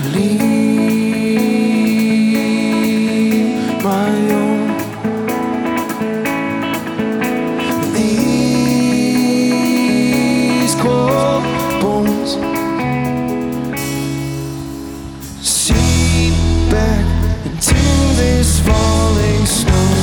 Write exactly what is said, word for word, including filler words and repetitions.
leave my own. These cold bones seep back into this falling snow.